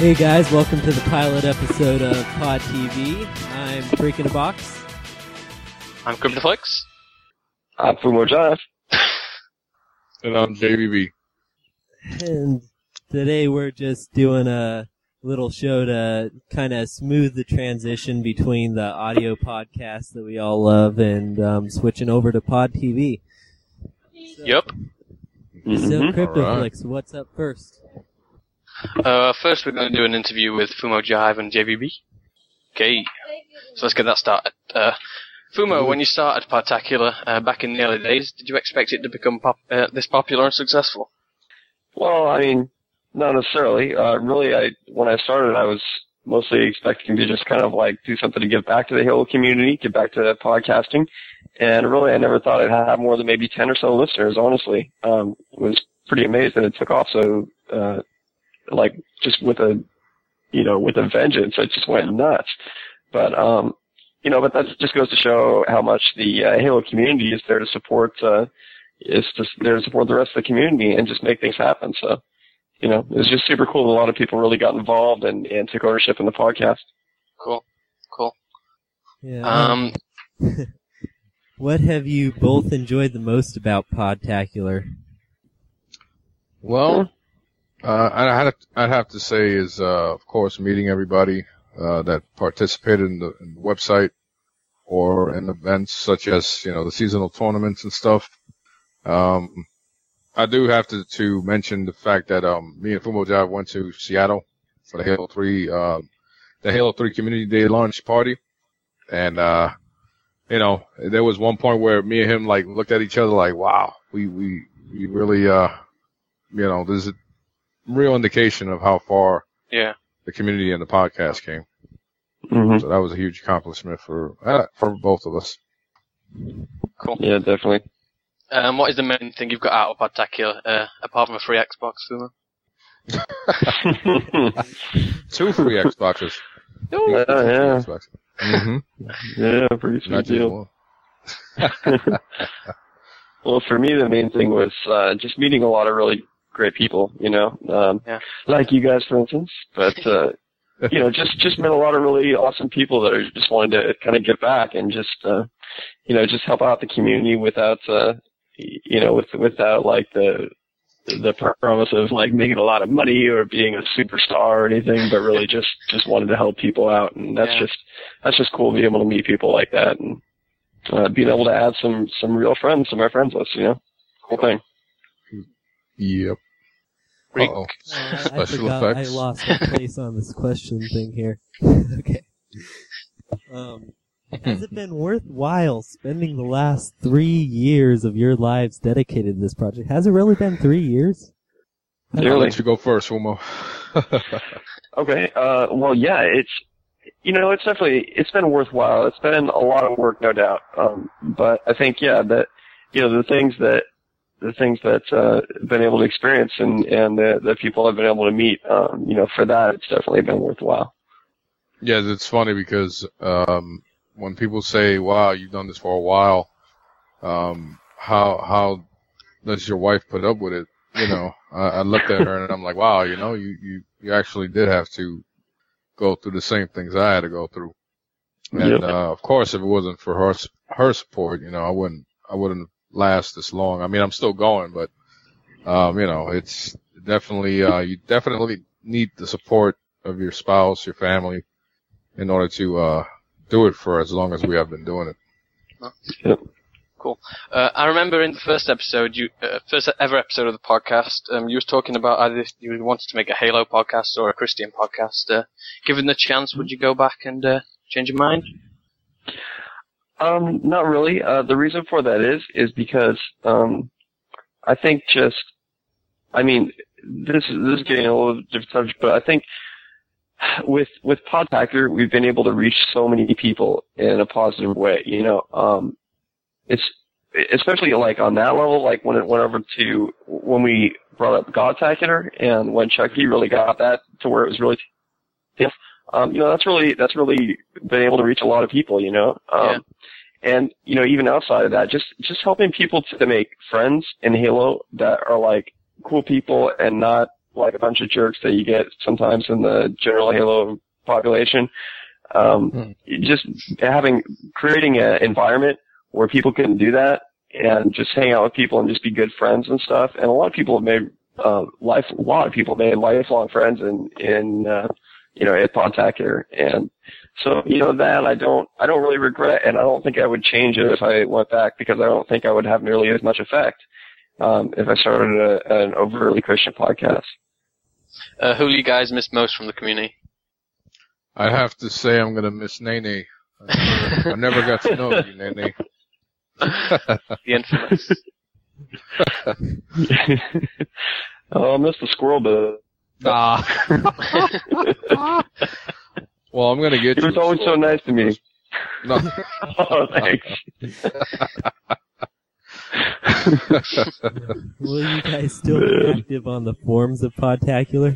Hey guys, welcome to the pilot episode of Pod TV. I'm Freak in a Box. I'm Cryptoflex. I'm Fumo Jive. And I'm JVB. And today we're just doing a little show to kind of smooth the transition between the audio podcast that we all love and switching over to Pod TV. Yep. So Cryptoflex, Right. what's up first? First we're going to do an interview with Fumo Jive and JVB. Okay, so let's get that started. Fumo, when you started Particular back in the early days, did you expect it to become this popular and successful? Well, I mean, not necessarily. When I started, I was mostly expecting to just kind of like do something to give back to the Halo community, give back to podcasting. And really, I never thought I'd have more than maybe 10 or so listeners, honestly. Was pretty amazed that it took off so, just with a vengeance. It just went nuts. But that just goes to show how much the Halo community is there to support, there to support the rest of the community and just make things happen. So, it was just super cool. A lot of people really got involved and took ownership in the podcast. Cool. Yeah. What have you both enjoyed the most about Podtacular? Well, I'd have to say is, of course, meeting everybody that participated in the website or in events such as, the seasonal tournaments and stuff. I do have to mention the fact that me and Fumo Jive went to Seattle for the Halo 3 Community Day launch party, and there was one point where me and him looked at each other like, wow, we really there's a real indication of how far the community and the podcast came. Mm-hmm. So that was a huge accomplishment for both of us. Cool. Yeah, definitely. What is the main thing you've got out of Particular, apart from a free Xbox, Fumo? 2 free Xboxes. Yeah. Xboxes. Mm-hmm. Yeah, pretty sweet Not just deal. one. Well, for me, the main thing was just meeting a lot of really great people, like you guys, for instance. But, just met a lot of really awesome people that are just wanting to kind of give back and just help out the community without the promise of making a lot of money or being a superstar or anything, but really just wanted to help people out. And that's just cool being able to meet people like that and being able to add some real friends to my friends list, Cool thing. Yep. Uh-oh. I Special forgot effects. I lost my place on this question thing here. Okay. Has it been worthwhile spending the last 3 years of your lives dedicated to this project? Has it really been 3 years? I'll let you go first, Fumo. Okay. Well, yeah, it's been worthwhile. It's been a lot of work, no doubt. But I think, that, the things that I've been able to experience and the people I've been able to meet, for that, it's definitely been worthwhile. Yeah, it's funny because, when people say, wow, you've done this for a while, how does your wife put up with it? I looked at her and I'm like, wow, you actually did have to go through the same things I had to go through. And, of course, if it wasn't for her support, I wouldn't last this long. I mean, I'm still going, but, it's definitely, you definitely need the support of your spouse, your family, in order to, do it for as long as we have been doing it. Yep. Cool. I remember in the first episode, first ever episode of the podcast, you was talking about either you wanted to make a Halo podcast or a Christian podcast. Given the chance, would you go back and change your mind? Not really. The reason for that is because I think this is getting a little different subject, but I think with Podtacular, we've been able to reach so many people in a positive way. It's especially on that level, when it went over to when we brought up Godtacular and when Chucky really got that to where it was really, that's really been able to reach a lot of people. And even outside of that, just helping people to make friends in Halo that are cool people and not like a bunch of jerks that you get sometimes in the general Halo population. Just creating an environment where people can do that and just hang out with people and just be good friends and stuff. And a lot of people have made lifelong friends in at Podtacular. And so, that I don't really regret, and I don't think I would change it if I went back, because I don't think I would have nearly as much effect if I started an overtly Christian podcast. Who do you guys miss most from the community? I have to say I'm going to miss Nene. I never got to know you, Nene. The infamous. Oh, I missed the squirrel bit. Well, I'm going to get you. He was always so nice to me. No. Oh, thanks. Will you guys still be active on the forums of Podtacular?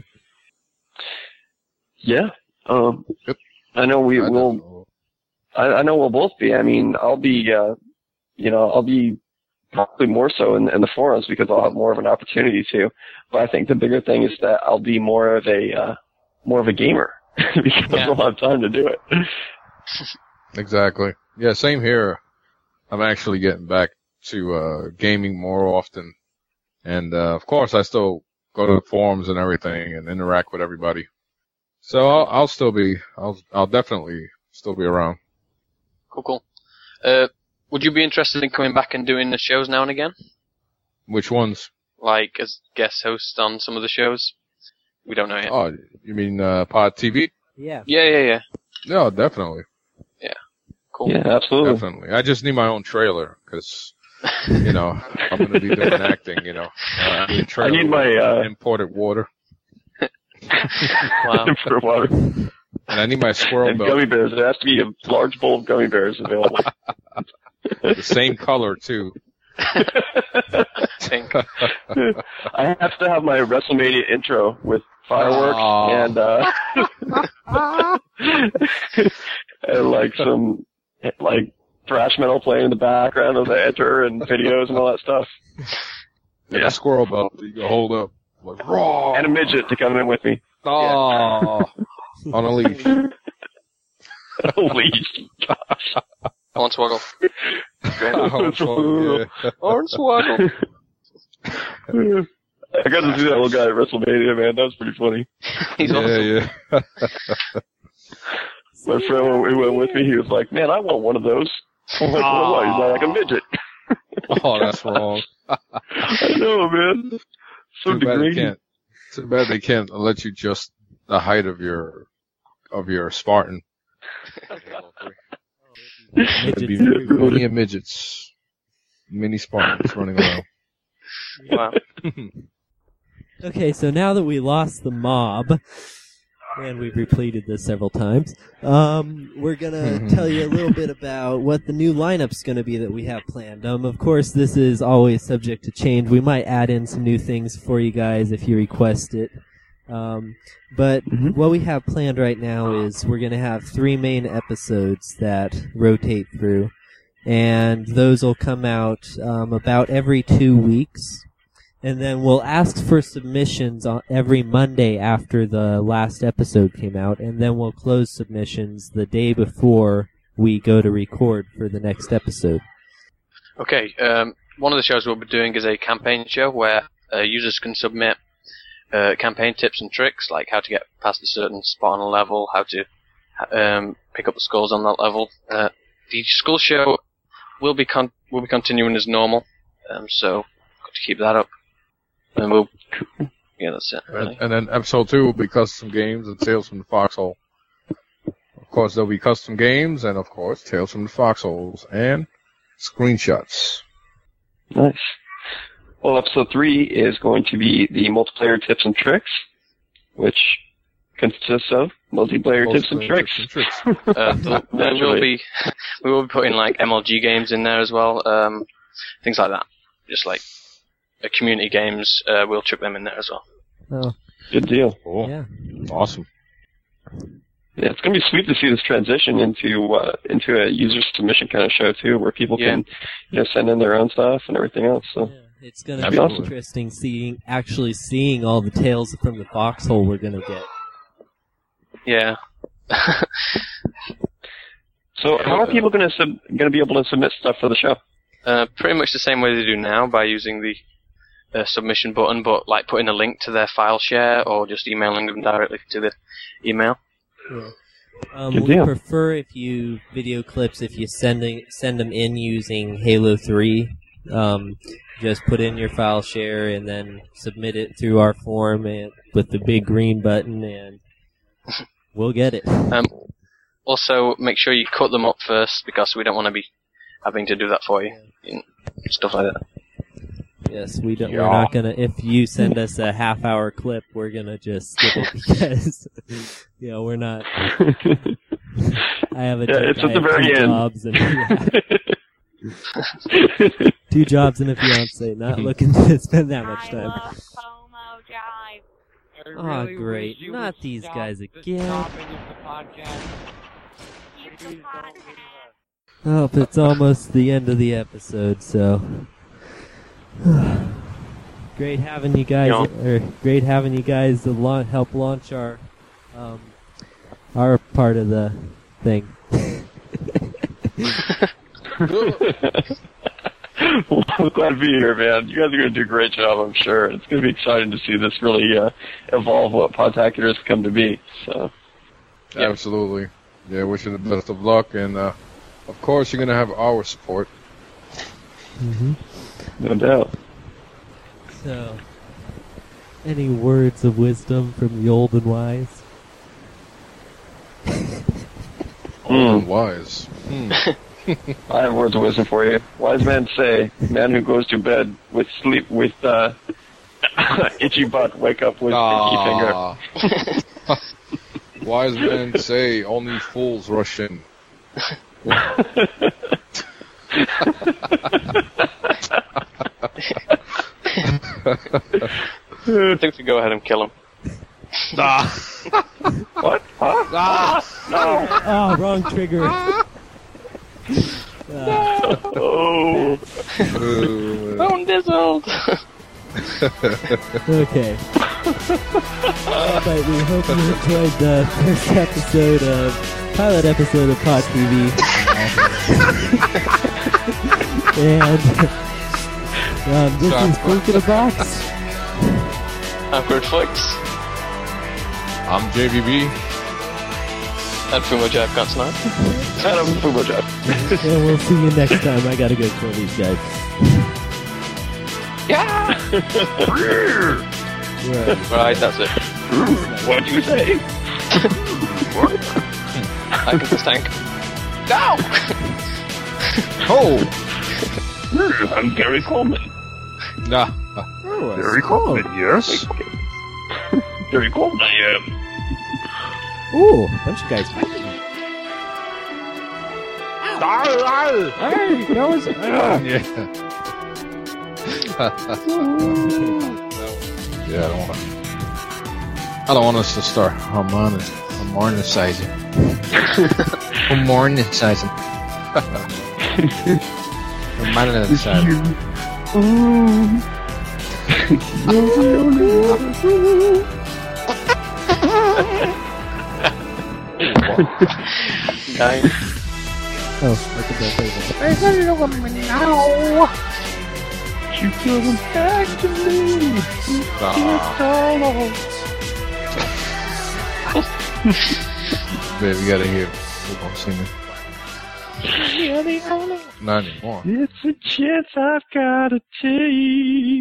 Yeah. Yep. I know we will. I know we'll both be. I mean, I'll be. I'll be probably more so in the forums because I'll have more of an opportunity to. But I think the bigger thing is that I'll be more of a gamer because I'll have time to do it. Exactly. Yeah, same here. I'm actually getting back to gaming more often, and of course I still go to the forums and everything and interact with everybody. So I'll definitely still be around. Cool. Would you be interested in coming back and doing the shows now and again? Which ones? Like as guest host on some of the shows? We don't know yet. Oh, you mean Pod TV? Yeah. Yeah. No, definitely. Yeah. Cool. Yeah, absolutely. Definitely. I just need my own trailer because, I'm going to be doing acting. I need a trailer. I need my imported water. Wow. For water. And I need my squirrel And belt. gummy bears. There has to be a large bowl of gummy bears available. The same color too. Think. I have to have my WrestleMania intro with fireworks and like some thrash metal playing in the background as I enter and videos and all that stuff. And a squirrel belt that you can hold up like raw. And a midget to come in with me. Oh, on a leash. A leash. Gosh. Hornswoggle. Hornswoggle. I got to see that little guy at WrestleMania, man. That was pretty funny. He's awesome. Yeah. My friend who went with me, he was like, "Man, I want one of those." I'm like, "What? He's like a midget." Oh, that's wrong. I know, man. So degrading. Too bad they can't let you just the height of your Spartan. It'd be plenty of midgets, mini Spartans running around. Wow. Okay, so now that we lost the mob, and we've repleted this several times, we're gonna tell you a little bit about what the new lineup's gonna be that we have planned. Of course, this is always subject to change. We might add in some new things for you guys if you request it. But what we have planned right now is we're gonna have 3 main episodes that rotate through, and those will come out about every 2 weeks. And then we'll ask for submissions on every Monday after the last episode came out, and then we'll close submissions the day before we go to record for the next episode. Okay, one of the shows we'll be doing is a campaign show where users can submit campaign tips and tricks, like how to get past a certain spot on a level, how to pick up the skulls on that level. The skull show will be continuing as normal, so got to keep that up. And yeah, that's it, really. And then episode 2 will be custom games and Tales from the Foxhole. Of course, there'll be custom games and, of course, Tales from the Foxholes and screenshots. Nice. Well, episode 3 is going to be the multiplayer tips and tricks, which consists of multiplayer tips and tricks. We will be putting like MLG games in there as well, things like that. Just like community games, we'll chuck them in there as well. Oh, good deal. Cool. Yeah. Awesome. Yeah, it's going to be sweet to see this transition into a user submission kind of show too, where people can send in their own stuff and everything else. So. It's going to That'd be be awesome. interesting actually seeing all the tales from the foxhole we're going to get. Yeah. So how are people going to be able to submit stuff for the show? Pretty much the same way they do now, by using the submission button, but like putting a link to their file share or just emailing them directly to the email. Yeah. Good We deal. prefer if you video clips, if you send them in using Halo 3, just put in your file share and then submit it through our form and with the big green button, and we'll get it. Also, make sure you cut them up first, because we don't want to be having to do that for you. And stuff like that. Yes, we don't. Yeah. We're not gonna. If you send us a half-hour clip, we're gonna just skip it because, we're not. I have it's at the very two end. jobs and 2 jobs and a fiance. Not looking to spend that much time. I love FOMO Jive. Oh, great! Not these guys again. Oh, but it's almost the end of the episode, so great having you guys. Great having you guys to help launch our part of the thing. Well, I'm glad to be here, man. You guys are going to do a great job, I'm sure. It's going to be exciting to see this really evolve what Podtacular has come to be. So, Absolutely. Yeah, wish you the best of luck, and of course you're gonna have our support. Mm-hmm. no doubt. So, any words of wisdom from the old and wise? Old and wise. I have words of wisdom for you. Wise men say, man who goes to bed with itchy butt, wake up with itchy finger. Aw. Wise men say only fools rush in. I think we go ahead and kill him. What? Huh? No. Oh, wrong trigger. Oh. Oh, Dizzled! Okay. But we hope you enjoyed the first episode pilot episode of Pod TV. And this is Blink in a Box. I'm Kurt Flex. I'm JVB. And Fumo Jive Guns 9. And I'm Fumo Jive. And we'll see you next time. I gotta go kill these guys. Yeah! Right, that's it. What'd you say? I can just tank. No! Oh! I'm Gary Coleman. Nah. Gary Coleman, yes. Gary Coleman, I am. Ooh, a bunch of guys fighting. Hey, that was... Yeah. Yeah, I don't want us to start harmonizing. Harmonizing. Nine. Oh, I think I'll play that. You come back to me. Baby, you gotta hear people singing. Not anymore. It's a chance I've gotta take.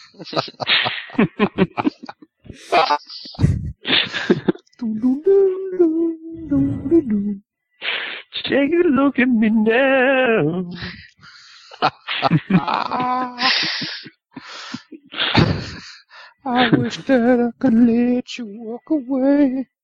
Take a look at me now. I wish that I could let you walk away.